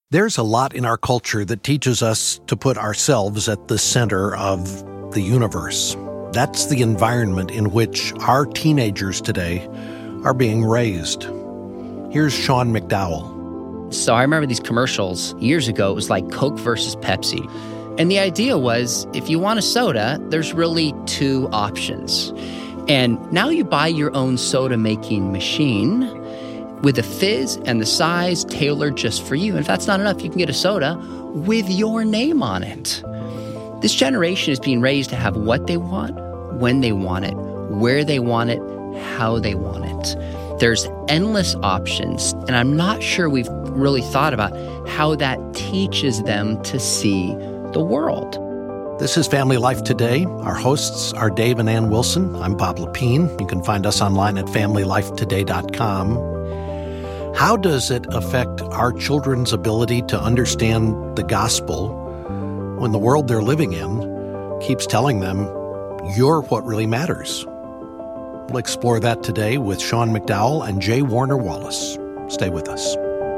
There's a lot in our culture that teaches us to put ourselves at the center of the universe. That's the environment in which our teenagers today are being raised. Here's Sean McDowell. So I remember these commercials years ago. It was like Coke versus Pepsi. And the idea was, if you want a soda, there's really two options. And now you buy your own soda-making machine with the fizz and the size tailored just for you. And if that's not enough, you can get a soda with your name on it. This generation is being raised to have what they want, when they want it, where they want it, how they want it. There's endless options, and I'm not sure we've really thought about how that teaches them to see the world. This is Family Life Today. Our hosts are Dave and Ann Wilson. I'm Bob Lepine. You can find us online at FamilyLifeToday.com. How does it affect our children's ability to understand the gospel when the world they're living in keeps telling them, you're what really matters? We'll explore that today with Sean McDowell and J. Warner Wallace. Stay with us.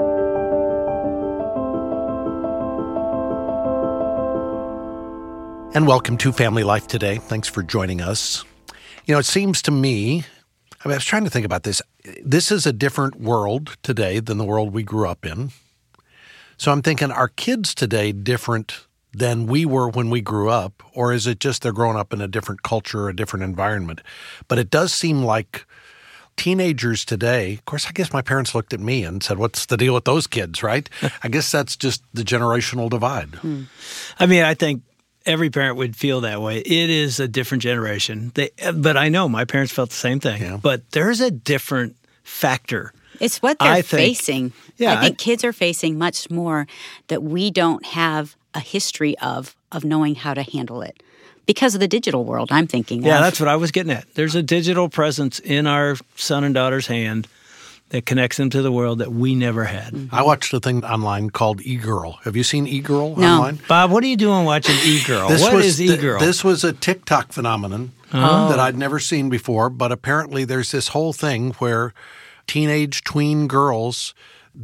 And welcome to Family Life Today. Thanks for joining us. You know, it seems to me, I was trying to think about this. This is a different world today than the world we grew up in. So I'm thinking, are kids today different than we were when we grew up? Or is it just they're growing up in a different culture, a different environment? But it does seem like teenagers today, of course, I guess my parents looked at me and said, what's the deal with those kids, right? I guess that's just the generational divide. I mean, I think every parent would feel that way. It is a different generation. But I know my parents felt the same thing. Yeah. But there's a different factor. It's what they're facing. Yeah, I think kids are facing much more that we don't have a history of knowing how to handle it. Because of the digital world, I'm thinking. Yeah, that's what I was getting at. There's a digital presence in our son and daughter's hand that connects them to the world that we never had. Mm-hmm. I watched a thing online called eGirl. Have you seen eGirl online? Bob, what are you doing watching eGirl? What is eGirl? This was a TikTok phenomenon that I'd never seen before, but apparently there's this whole thing where teenage tween girls,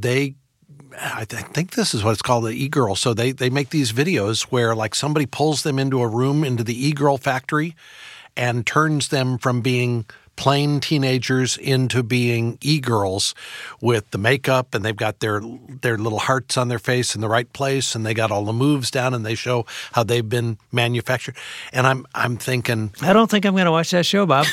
I think this is what it's called, the eGirl. So they make these videos where like somebody pulls them into a room, into the eGirl factory, and turns them from being plain teenagers into being e-girls with the makeup, and they've got their little hearts on their face in the right place, and they got all the moves down, and they show how they've been manufactured. And I'm thinking, I don't think I'm going to watch that show, Bob.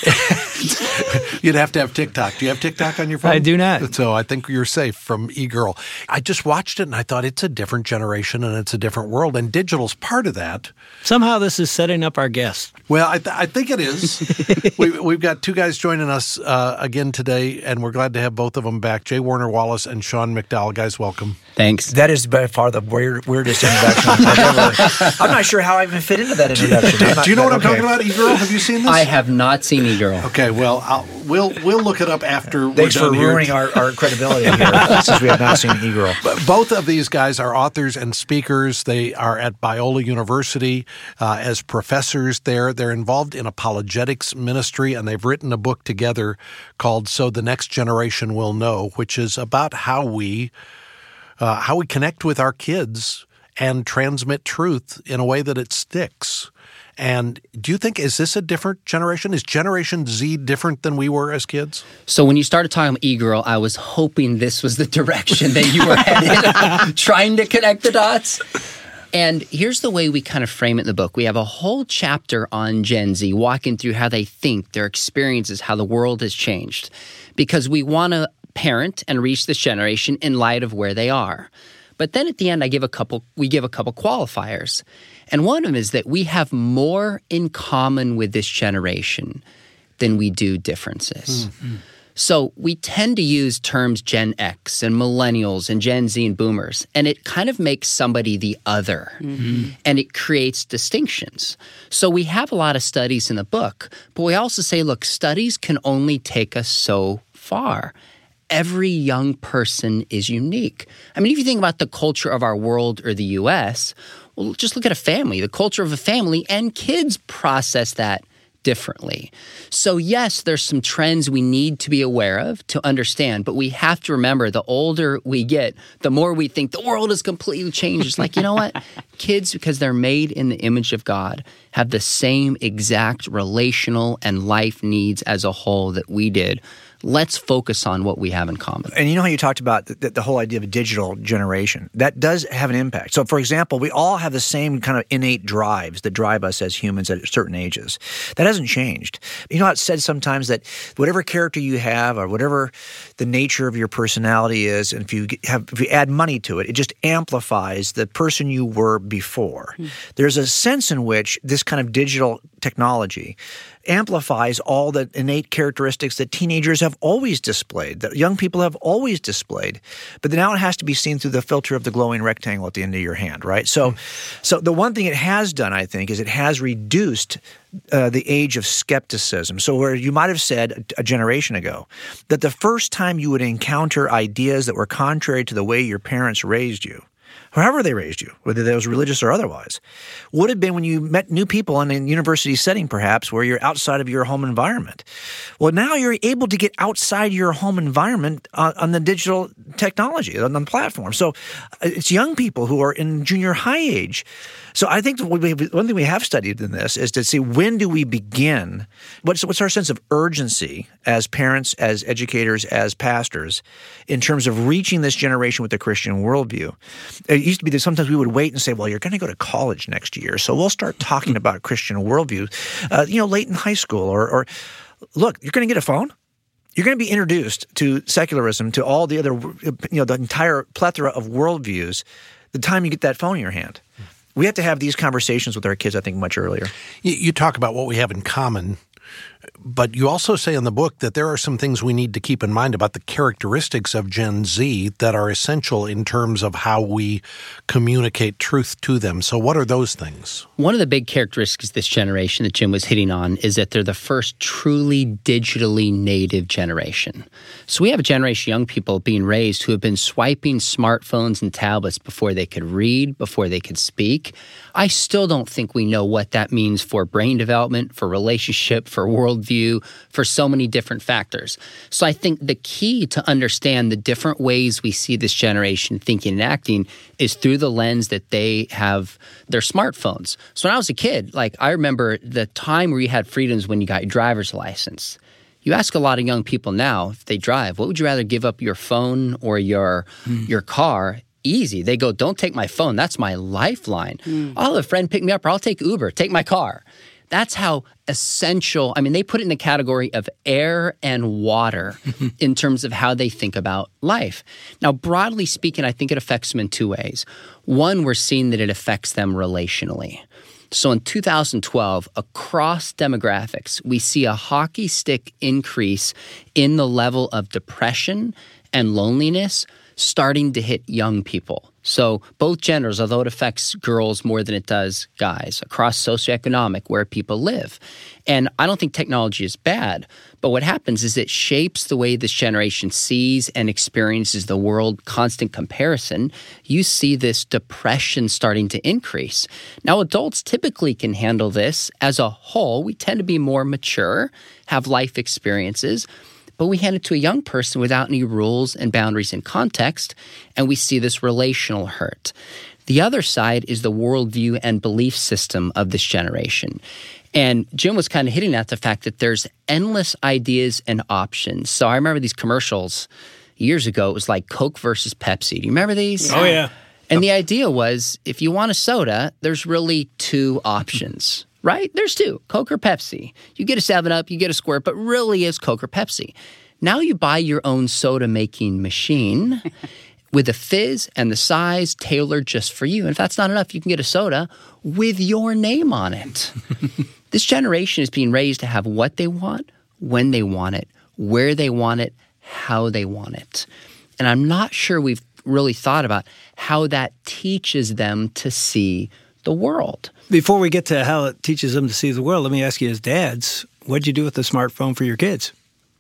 You'd have to have TikTok. Do you have TikTok on your phone? I do not. So I think you're safe from e-girl. I just watched it, and I thought it's a different generation, and it's a different world, and digital's part of that. Somehow this is setting up our guest. Well, I think it is. We've got two guys joining us again today, and we're glad to have both of them back. J. Warner Wallace and Sean McDowell. Guys, welcome. Thanks. That is by far the weirdest introduction I've ever. I'm not sure how I even fit into that introduction. Do you know what I'm talking about, eGirl? Have you seen this? I have not seen eGirl. Okay, well, we'll look it up after Thanks we're done for ruining our credibility here since we have not seen eGirl. Both of these guys are authors and speakers. They are at Biola University as professors there. They're involved in apologetics ministry, and they've written a book together called So the Next Generation Will Know, which is about how we connect with our kids and transmit truth in a way that it sticks. And do you think, is this a different generation? Is Generation Z different than we were as kids? So when you started talking about eGirl, I was hoping this was the direction that you were headed, trying to connect the dots. And here's the way we kind of frame it in the book. We have a whole chapter on Gen Z, walking through how they think, their experiences, how the world has changed. Because we want to parent and reach this generation in light of where they are. But then at the end, we give a couple qualifiers. And one of them is that we have more in common with this generation than we do differences. Mm-hmm. So we tend to use terms Gen X and millennials and Gen Z and boomers, and it kind of makes somebody the other, and it creates distinctions. So we have a lot of studies in the book, but we also say, look, studies can only take us so far. Every young person is unique. I mean, if you think about the culture of our world or the U.S., well, just look at a family, the culture of a family, and kids process that differently. So yes, there's some trends we need to be aware of to understand, but we have to remember the older we get, the more we think the world is completely changed. It's like, you know what? Kids, because they're made in the image of God, have the same exact relational and life needs as a whole that we did. Let's focus on what we have in common. And you know how you talked about the whole idea of a digital generation? That does have an impact. So, for example, we all have the same kind of innate drives that drive us as humans at certain ages. That hasn't changed. You know how it's said sometimes that whatever character you have or whatever the nature of your personality is, and if you add money to it, it just amplifies the person you were before. There's a sense in which this kind of digital technology amplifies all the innate characteristics that teenagers have always displayed, that young people have always displayed. But now it has to be seen through the filter of the glowing rectangle at the end of your hand, right? So the one thing it has done, I think, is it has reduced the age of skepticism. So where you might have said a generation ago that the first time you would encounter ideas that were contrary to the way your parents raised you, however they raised you, whether that was religious or otherwise, would have been when you met new people in a university setting, perhaps, where you're outside of your home environment. Well, now you're able to get outside your home environment on the digital technology, on the platform. So it's young people who are in junior high age. So I think one thing we have studied in this is to see, when do we begin? What's our sense of urgency as parents, as educators, as pastors, in terms of reaching this generation with a Christian worldview? It used to be that sometimes we would wait and say, well, you're going to go to college next year, so we'll start talking about Christian worldview, late in high school. Or look, you're going to get a phone. You're going to be introduced to secularism, to all the other, the entire plethora of worldviews the time you get that phone in your hand. We have to have these conversations with our kids, I think, much earlier. You talk about what we have in common, but you also say in the book that there are some things we need to keep in mind about the characteristics of Gen Z that are essential in terms of how we communicate truth to them. So what are those things? One of the big characteristics of this generation that Jim was hitting on is that they're the first truly digitally native generation. So we have a generation of young people being raised who have been swiping smartphones and tablets before they could read, before they could speak. I still don't think we know what that means for brain development, for relationship, for worldview, for so many different factors. So I think the key to understand the different ways we see this generation thinking and acting is through the lens that they have their smartphones. So when I was a kid, I remember the time where you had freedoms when you got your driver's license. You ask a lot of young people now, if they drive, what would you rather give up, your phone or your car? Easy. They go, don't take my phone. That's my lifeline. I'll have a friend pick me up, or I'll take Uber. Take my car. That's how essential. I mean, they put it in the category of air and water in terms of how they think about life. Now, broadly speaking, I think it affects them in two ways. One, we're seeing that it affects them relationally. So in 2012, across demographics, we see a hockey stick increase in the level of depression and loneliness starting to hit young people. So both genders, although it affects girls more than it does guys, across socioeconomic, where people live. And I don't think technology is bad, but what happens is it shapes the way this generation sees and experiences the world, constant comparison. You see this depression starting to increase. Now, adults typically can handle this as a whole. We tend to be more mature, have life experiences, but we hand it to a young person without any rules and boundaries and context, and we see this relational hurt. The other side is the worldview and belief system of this generation. And Jim was kind of hitting at the fact that there's endless ideas and options. So I remember these commercials years ago. It was like Coke versus Pepsi. Do you remember these? Oh, yeah. And the idea was, if you want a soda, there's really two options. Right? There's two, Coke or Pepsi. You get a 7-Up, you get a Squirt, but really it's Coke or Pepsi. Now you buy your own soda-making machine with the fizz and the size tailored just for you. And if that's not enough, you can get a soda with your name on it. This generation is being raised to have what they want, when they want it, where they want it, how they want it. And I'm not sure we've really thought about how that teaches them to see the world. Before we get to how it teaches them to see the world, let me ask you, as dads, what'd you do with the smartphone for your kids?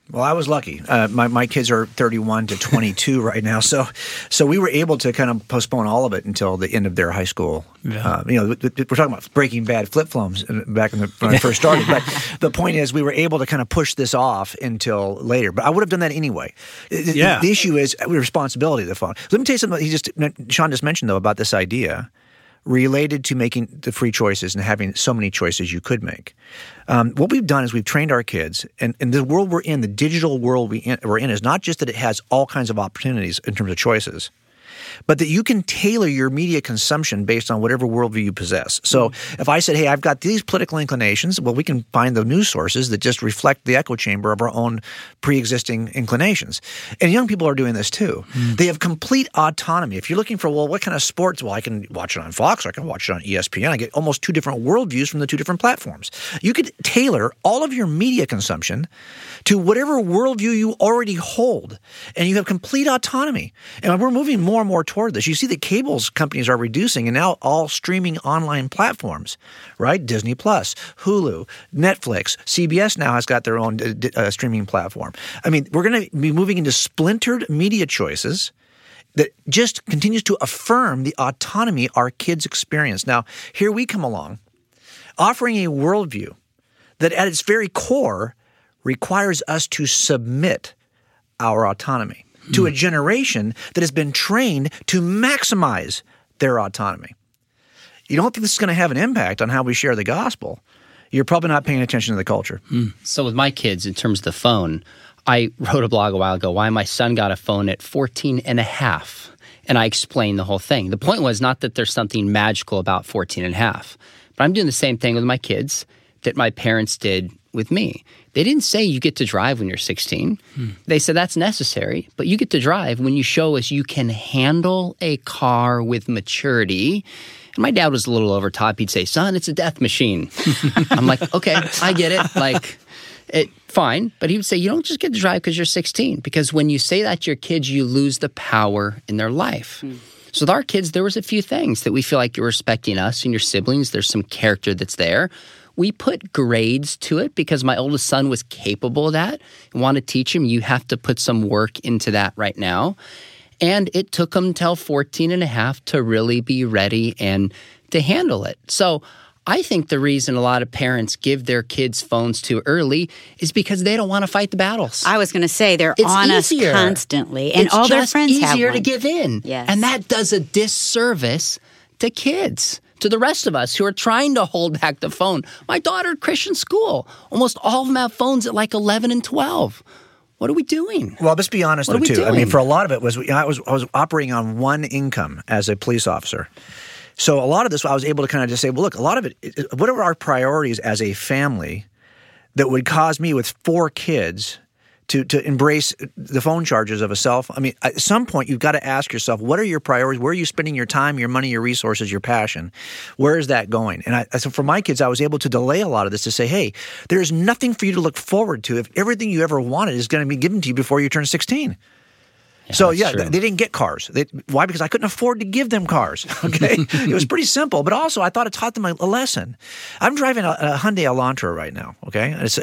Well, I was lucky. My kids are 31 to 22 right now, so we were able to kind of postpone all of it until the end of their high school. Yeah. We're talking about Breaking Bad flip-flops back when I first started, but the point is we were able to kind of push this off until later. But I would have done that anyway. The issue is the responsibility of the phone. Let me tell you something. Sean just mentioned though about this idea related to making the free choices and having so many choices you could make. What we've done is we've trained our kids, and the world we're in, the digital world we're in, is not just that it has all kinds of opportunities in terms of choices, but that you can tailor your media consumption based on whatever worldview you possess. So if I said, hey, I've got these political inclinations, well, we can find the news sources that just reflect the echo chamber of our own pre-existing inclinations. And young people are doing this too. They have complete autonomy. If you're looking for, well, what kind of sports? Well, I can watch it on Fox or I can watch it on ESPN. I get almost two different worldviews from the two different platforms. You could tailor all of your media consumption to whatever worldview you already hold, and you have complete autonomy. And we're moving more and more toward this. You see the cables companies are reducing, and now all streaming online platforms, right? Disney Plus, Hulu, Netflix, CBS now has got their own streaming platform. I mean, we're going to be moving into splintered media choices that just continues to affirm the autonomy our kids experience. Now, here we come along, offering a worldview that at its very core requires us to submit our autonomy to a generation that has been trained to maximize their autonomy. You don't think this is going to have an impact on how we share the gospel? You're probably not paying attention to the culture. So with my kids, in terms of the phone, I wrote a blog a while ago why my son got a phone at 14 and a half, and I explained the whole thing. The point was not that there's something magical about 14 and a half, but I'm doing the same thing with my kids that my parents did with me. They didn't say you get to drive when you're 16. They said that's necessary, but you get to drive when you show us you can handle a car with maturity. And my dad was a little over top. He'd say, son, it's a death machine. I'm like, okay, I get it. Fine. But he would say, you don't just get to drive because you're 16. Because when you say that to your kids, you lose the power in their life. So with our kids, there was a few things that we feel like you're respecting us and your siblings. There's some character that's there. We put grades to it because my oldest son was capable of that. I want to teach him you have to put some work into that right now. And it took him till 14 and a half to really be ready and to handle it. So I think the reason a lot of parents give their kids phones too early is because they don't want to fight the battles. I was going to say they're on us constantly, and it's all their friends have one. It's easier to give in. Yes. And that does a disservice to kids, to the rest of us who are trying to hold back the phone. My daughter at Christian school, almost all of them have phones at like 11 and 12. What are we doing? Well, let's be honest, though, too. I mean, for a lot of it I was operating on one income as a police officer. So a lot of this, I was able to kind of just say, well, look, a lot of it, what are our priorities as a family that would cause me with 4 kids to embrace the phone charges of a cell phone? I mean, at some point, you've got to ask yourself, what are your priorities? Where are you spending your time, your money, your resources, your passion? Where is that going? And so for my kids, I was able to delay a lot of this to say, hey, there's nothing for you to look forward to if everything you ever wanted is going to be given to you before you turn 16. Yeah, they didn't get cars. Why? Because I couldn't afford to give them cars. Okay, it was pretty simple, but also I thought it taught them a lesson. I'm driving a Hyundai Elantra right now. Okay, it's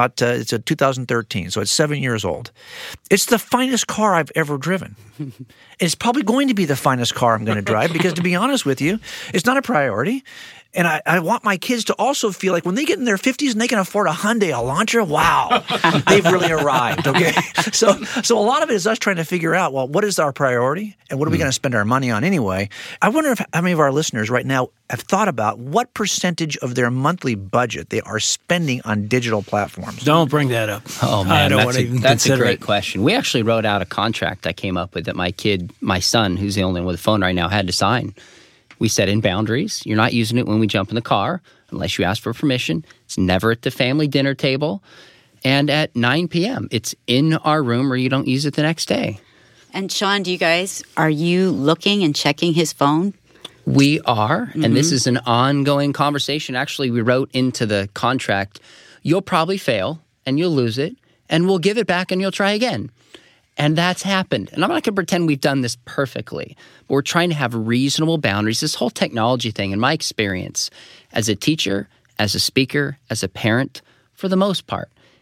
a 2013, so it's 7 years old. It's the finest car I've ever driven. It's probably going to be the finest car I'm going to drive because, to be honest with you, it's not a priority. And I want my kids to also feel like when they get in their 50s and they can afford a Hyundai Elantra, wow, they've really arrived, okay? So a lot of it is us trying to figure out, well, what is our priority and what are we going to spend our money on anyway? I wonder how many of our listeners right now have thought about what percentage of their monthly budget they are spending on digital platforms. Don't bring that up. Oh, man, I don't want to even consider a great question. We actually wrote out a contract I came up with that my son, who's the only one with a phone right now, had to sign. We set in boundaries. You're not using it when we jump in the car unless you ask for permission. It's never at the family dinner table. And at 9 p.m., it's in our room or you don't use it the next day. And Sean, are you looking and checking his phone? We are, and this is an ongoing conversation. Actually, we wrote into the contract, you'll probably fail and you'll lose it, and we'll give it back and you'll try again. And that's happened. And I'm not going to pretend we've done this perfectly, but we're trying to have reasonable boundaries. This whole technology thing, in my experience, as a teacher, as a speaker, as a parent, for the most part,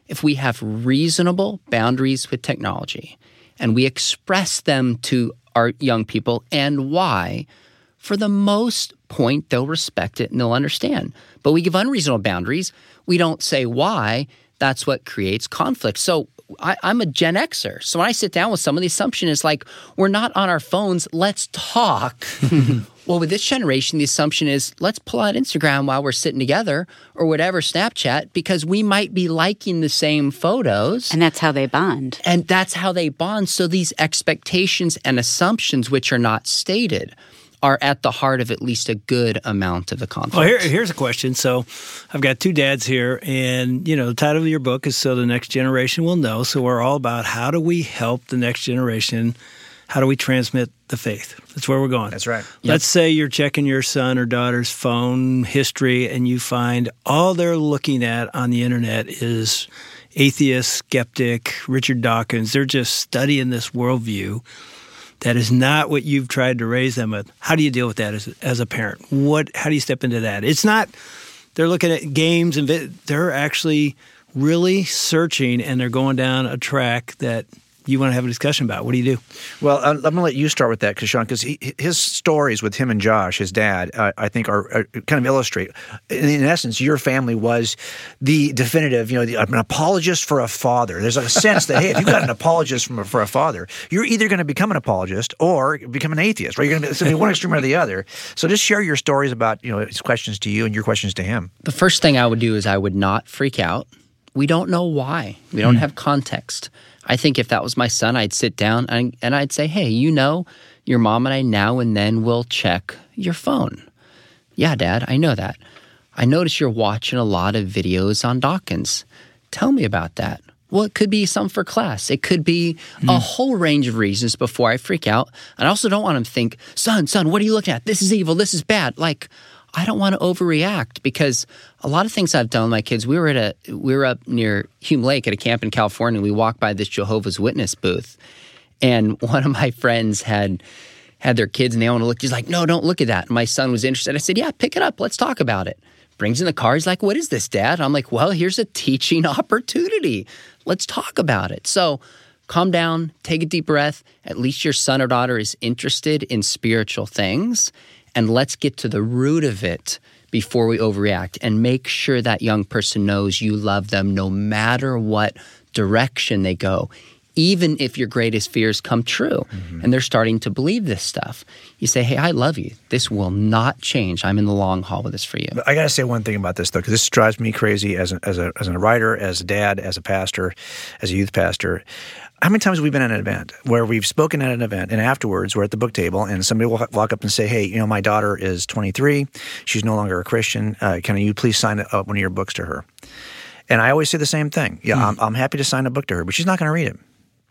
if we have reasonable boundaries with technology and we express them to our young people and why, for the most point, they'll respect it and they'll understand. But we give unreasonable boundaries. We don't say why. That's what creates conflict. So I'm a Gen Xer. So when I sit down with someone, the assumption is like, we're not on our phones. Let's talk. Well, with this generation, the assumption is let's pull out Instagram while we're sitting together or whatever, Snapchat, because we might be liking the same photos. And that's how they bond. And that's how they bond. So these expectations and assumptions, which are not stated, are at the heart of at least a good amount of the conflict. Well, here's a question. So I've got two dads here, and, the title of your book is So the Next Generation Will Know. So we're all about how do we help the next generation? How do we transmit the faith? That's where we're going. That's right. Let's say you're checking your son or daughter's phone history and you find all they're looking at on the internet is atheist, skeptic, Richard Dawkins. They're just studying this worldview. That is not what you've tried to raise them with. How do you deal with that as a parent? How do you step into that? It's not they're looking at games and they're actually really searching, and they're going down a track that you want to have a discussion about. What do you do? Well, I'm going to let you start with that, Sean, because his stories with him and Josh, his dad, I think are kind of illustrate. In essence, your family was the definitive, an apologist for a father. There's a sense that, hey, if you've got an apologist for a father, you're either going to become an apologist or become an atheist, right? You're going to be one extreme or the other. So just share your stories about, his questions to you and your questions to him. The first thing I would do is I would not freak out. We don't know why. We don't have context. I think if that was my son, I'd sit down and I'd say, hey, your mom and I now and then will check your phone. Yeah, Dad, I know that. I notice you're watching a lot of videos on Dawkins. Tell me about that. Well, it could be some for class. It could be a whole range of reasons before I freak out. And I also don't want him to think, son, what are you looking at? This is evil. This is bad. Like, I don't want to overreact, because a lot of things I've done with my kids, we were up near Hume Lake at a camp in California, and we walked by this Jehovah's Witness booth. And one of my friends had their kids and they want to look. He's like, no, don't look at that. And my son was interested. I said, yeah, pick it up. Let's talk about it. Brings in the car. He's like, what is this, Dad? I'm like, well, here's a teaching opportunity. Let's talk about it. So calm down, take a deep breath. At least your son or daughter is interested in spiritual things. And let's get to the root of it before we overreact, and make sure that young person knows you love them no matter what direction they go, even if your greatest fears come true and they're starting to believe this stuff. You say, hey, I love you. This will not change. I'm in the long haul with this for you. I got to say one thing about this, though, because this drives me crazy as a writer, as a dad, as a pastor, as a youth pastor. How many times have we been at an event where we've spoken at an event and afterwards we're at the book table and somebody will walk up and say, hey, my daughter is 23. She's no longer a Christian. Can you please sign up one of your books to her? And I always say the same thing. Yeah, I'm happy to sign a book to her, but she's not going to read it.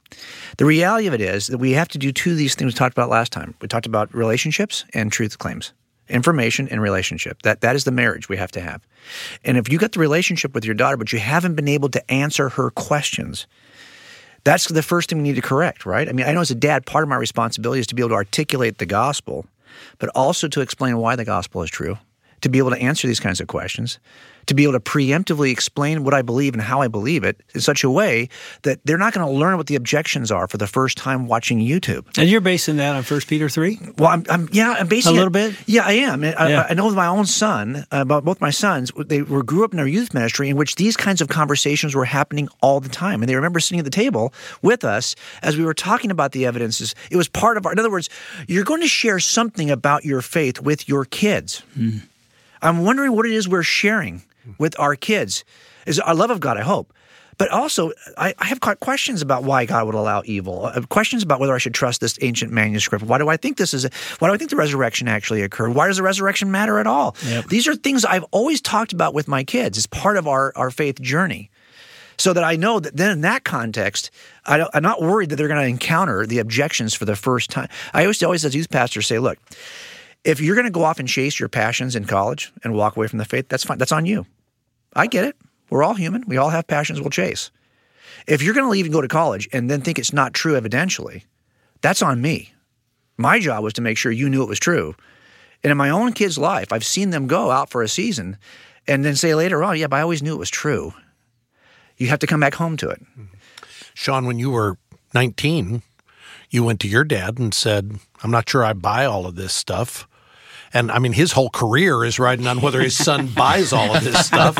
The reality of it is that we have to do two of these things we talked about last time. We talked about relationships and truth claims. Information and relationship. That is the marriage we have to have. And if you got the relationship with your daughter, but you haven't been able to answer her questions, that's the first thing we need to correct, right? I mean, I know as a dad, part of my responsibility is to be able to articulate the gospel, but also to explain why the gospel is true, to be able to answer these kinds of questions, to be able to preemptively explain what I believe and how I believe it in such a way that they're not going to learn what the objections are for the first time watching YouTube. And you're basing that on 1 Peter 3? Well, I'm basing a little bit. Yeah, I am. I know with my own son, both my sons, they grew up in our youth ministry in which these kinds of conversations were happening all the time, and they remember sitting at the table with us as we were talking about the evidences. It was part of our. In other words, you're going to share something about your faith with your kids. I'm wondering what it is we're sharing with our kids. Is our love of God, I hope. But also, I have questions about why God would allow evil, questions about whether I should trust this ancient manuscript. Why do I think why do I think the resurrection actually occurred? Why does the reresurrection matter at all? Yep. These are things I've always talked about with my kids as part of our faith journey. So that I know that then in that context, I'm not worried that they're going to encounter the objections for the first time. I always as youth pastors say, look, if you're going to go off and chase your passions in college and walk away from the faith, that's fine. That's on you. I get it. We're all human. We all have passions we'll chase. If you're going to leave and go to college and then think it's not true evidentially, that's on me. My job was to make sure you knew it was true. And in my own kid's life, I've seen them go out for a season and then say later on, yeah, but I always knew it was true. You have to come back home to it. Sean, when you were 19, you went to your dad and said, I'm not sure I buy all of this stuff. And I mean, his whole career is riding on whether his son buys all of this stuff.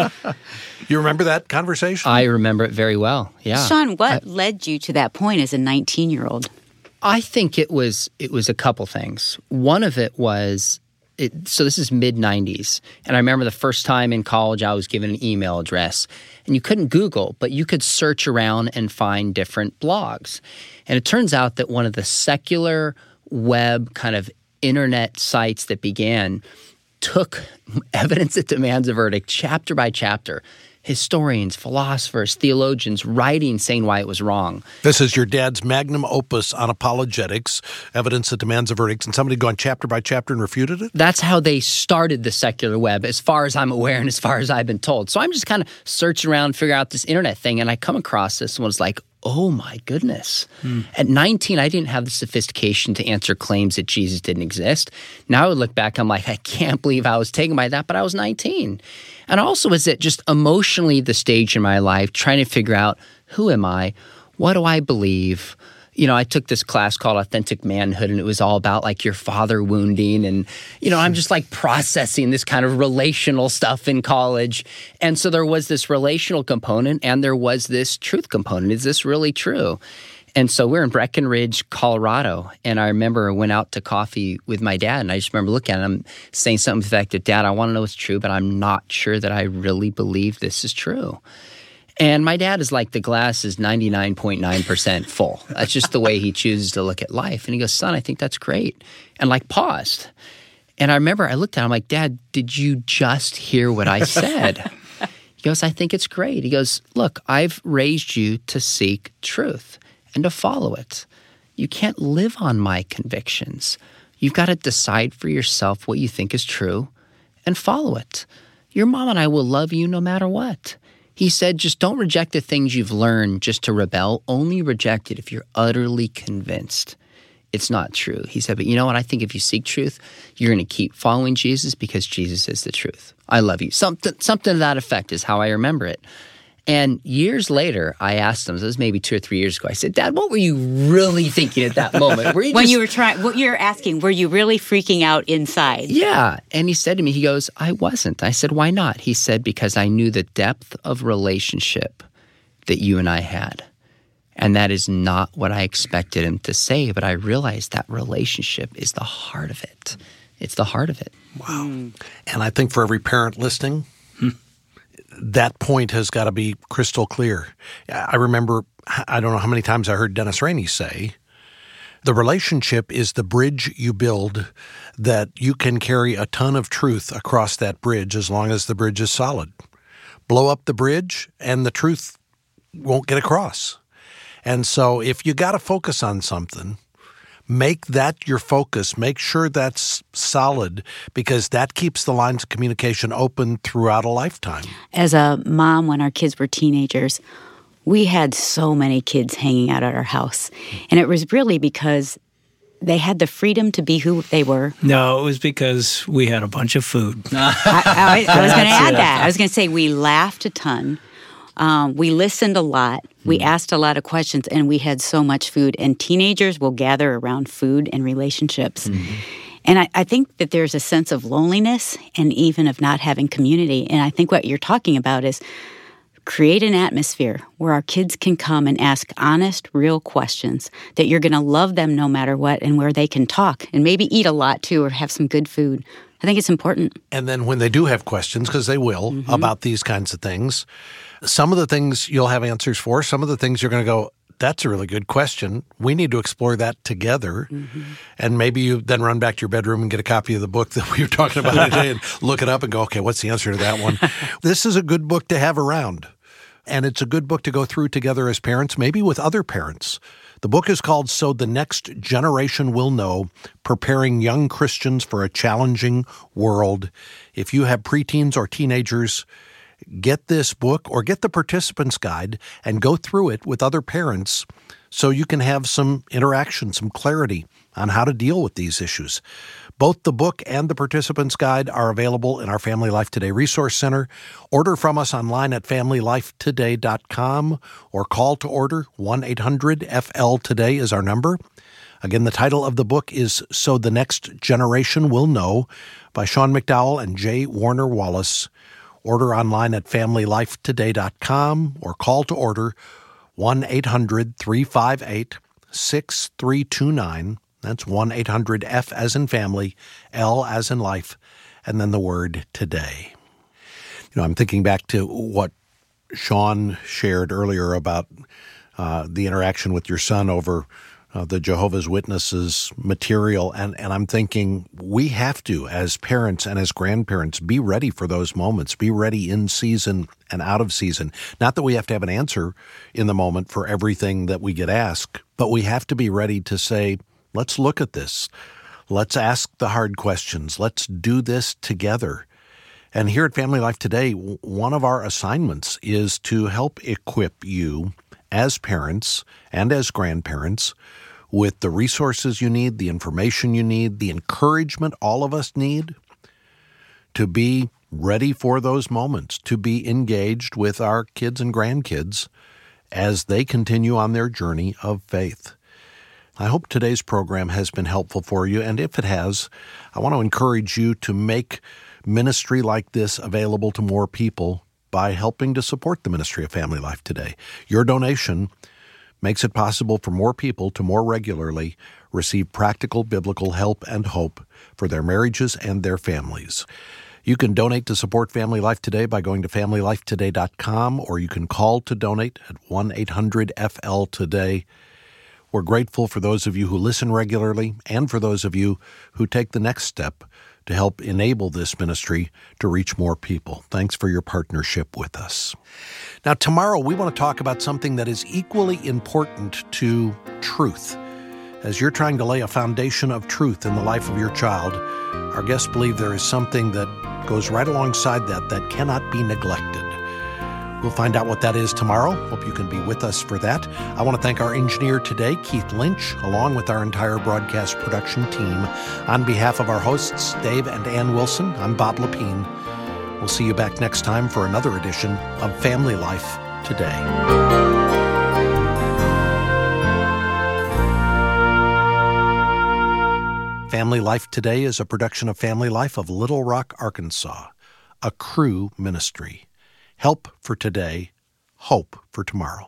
You remember that conversation? I remember it very well. Yeah. Sean, what led you to that point as a 19-year-old? I think it was a couple things. One of it was, so this is mid-90s, and I remember the first time in college I was given an email address, and you couldn't Google, but you could search around and find different blogs. And it turns out that one of the secular web kind of internet sites that began took Evidence That Demands a Verdict chapter by chapter. Historians, philosophers, theologians writing saying why it was wrong. This is your dad's magnum opus on apologetics, Evidence That Demands a Verdict, and somebody gone chapter by chapter and refuted it? That's how they started the secular web, as far as I'm aware and as far as I've been told. So I'm just kind of searching around, figuring out this internet thing, and I come across this and was like, oh my goodness. At 19, I didn't have the sophistication to answer claims that Jesus didn't exist. Now I would look back, I'm like, I can't believe I was taken by that, but I was 19. And also is it just emotionally the stage in my life trying to figure out, who am I? What do I believe? You know, I took this class called Authentic Manhood, and it was all about like your father wounding. And, you know, I'm just like processing this kind of relational stuff in college. And so there was this relational component and there was this truth component. Is this really true? And so we're in Breckenridge, Colorado, and I remember I went out to coffee with my dad, and I just remember looking at him saying something to the effect that, Dad, I want to know it's true, but I'm not sure that I really believe this is true. And my dad is like, the glass is 99.9% full. That's just the way he chooses to look at life. And he goes, son, I think that's great. And like paused. And I remember I looked at him like, Dad, did you just hear what I said? He goes, I think it's great. He goes, look, I've raised you to seek truth and to follow it. You can't live on my convictions. You've got to decide for yourself what you think is true and follow it. Your mom and I will love you no matter what. He said, just don't reject the things you've learned just to rebel. Only reject it if you're utterly convinced it's not true. He said, but you know what? I think if you seek truth, you're going to keep following Jesus because Jesus is the truth. I love you. Something to that effect is how I remember it. And years later, I asked him, this was maybe 2 or 3 years ago, I said, Dad, what were you really thinking at that moment? Were you when you were trying, what you're asking, were you really freaking out inside? Yeah. And he said to me, he goes, I wasn't. I said, why not? He said, because I knew the depth of relationship that you and I had. And that is not what I expected him to say, but I realized that relationship is the heart of it. It's the heart of it. Wow. And I think for every parent listening, that point has got to be crystal clear. I remember, I don't know how many times I heard Dennis Rainey say, the relationship is the bridge you build that you can carry a ton of truth across that bridge as long as the bridge is solid. Blow up the bridge and the truth won't get across. And so if you got to focus on something, make that your focus. Make sure that's solid because that keeps the lines of communication open throughout a lifetime. As a mom, when our kids were teenagers, we had so many kids hanging out at our house. And it was really because they had the freedom to be who they were. No, it was because we had a bunch of food. I was going to add that. I was going to say we laughed a ton. We listened a lot. We asked a lot of questions, and we had so much food. And teenagers will gather around food and relationships. And I think that there's a sense of loneliness and even of not having community. And I think what you're talking about is create an atmosphere where our kids can come and ask honest, real questions, that you're going to love them no matter what, and where they can talk and maybe eat a lot too or have some good food. I think it's important. And then when they do have questions, because they will, about these kinds of things, some of the things you'll have answers for, some of the things you're going to go, that's a really good question. We need to explore that together. And maybe you then run back to your bedroom and get a copy of the book that we were talking about today and look it up and go, okay, what's the answer to that one? This is a good book to have around. And it's a good book to go through together as parents, maybe with other parents. The book is called So the Next Generation Will Know, Preparing Young Christians for a Challenging World. If you have preteens or teenagers, get this book or get the participant's guide and go through it with other parents so you can have some interaction, some clarity on how to deal with these issues. Both the book and the participant's guide are available in our Family Life Today Resource Center. Order from us online at FamilyLifeToday.com or call to order. 1-800-FL-TODAY is our number. Again, the title of the book is So the Next Generation Will Know by Sean McDowell and J. Warner Wallace. Order online at FamilyLifeToday.com or call to order 1-800-358-6329. That's 1-800-F as in family, L as in life, and then the word today. I'm thinking back to what Sean shared earlier about the interaction with your son over the Jehovah's Witnesses material, and I'm thinking we have to, as parents and as grandparents, be ready for those moments, be ready in season and out of season. Not that we have to have an answer in the moment for everything that we get asked, but we have to be ready to say, let's look at this. Let's ask the hard questions. Let's do this together. And here at Family Life Today, one of our assignments is to help equip you as parents and as grandparents with the resources you need, the information you need, the encouragement all of us need to be ready for those moments, to be engaged with our kids and grandkids as they continue on their journey of faith. I hope today's program has been helpful for you, and if it has, I want to encourage you to make ministry like this available to more people by helping to support the ministry of Family Life Today. Your donation makes it possible for more people to more regularly receive practical biblical help and hope for their marriages and their families. You can donate to support Family Life Today by going to FamilyLifeToday.com, or you can call to donate at 1-800-FL-TODAY. We're grateful for those of you who listen regularly and for those of you who take the next step to help enable this ministry to reach more people. Thanks for your partnership with us. Now, tomorrow we want to talk about something that is equally important to truth. As you're trying to lay a foundation of truth in the life of your child, our guests believe there is something that goes right alongside that cannot be neglected. We'll find out what that is tomorrow. Hope you can be with us for that. I want to thank our engineer today, Keith Lynch, along with our entire broadcast production team. On behalf of our hosts, Dave and Ann Wilson, I'm Bob Lepine. We'll see you back next time for another edition of Family Life Today. Family Life Today is a production of Family Life of Little Rock, Arkansas, a Cru ministry. Help for today, hope for tomorrow.